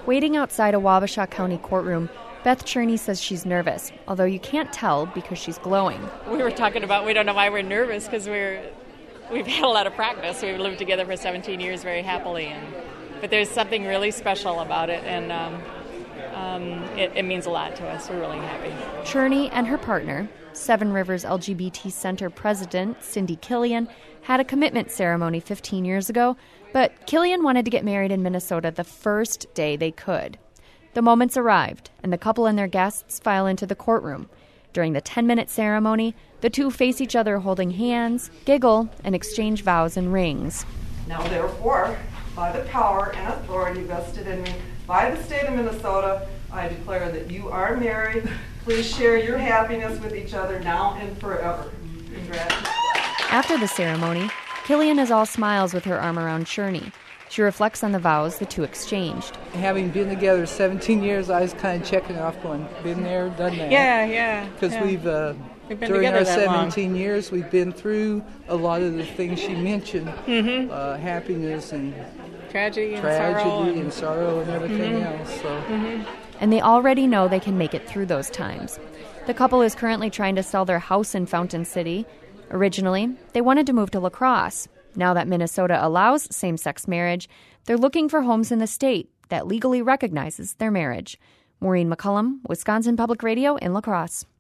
Waiting outside a Wabasha County courtroom, Beth Cherney says she's nervous, although you can't tell because she's glowing. We were talking about we don't know why we're nervous because we've had a lot of practice. We've lived together for 17 years very happily, but there's something really special about it, and it means a lot to us. We're really happy. Cherney and her partner, Seven Rivers LGBT Center President Cindy Killian, had a commitment ceremony 15 years ago, but Killian wanted to get married in Minnesota the first day they could. The moments arrived, and the couple and their guests file into the courtroom. During the 10-minute ceremony, the two face each other holding hands, giggle, and exchange vows and rings. Now, therefore, by the power and authority vested in me by the state of Minnesota, I declare that you are married. Please share your happiness with each other now and forever. Congratulations. After the ceremony, Killian is all smiles with her arm around Cherney. She reflects on the vows the two exchanged. Having been together 17 years, I was kind of checking off going, been there, done that. Yeah. Because we've been during together our that 17 years, we've been through a lot of the things she mentioned, happiness and tragedy and sorrow and everything else. So. And they already know they can make it through those times. The couple is currently trying to sell their house in Fountain City. Originally, they wanted to move to La Crosse. Now that Minnesota allows same-sex marriage, they're looking for homes in the state that legally recognizes their marriage. Maureen McCullum, Wisconsin Public Radio in La Crosse.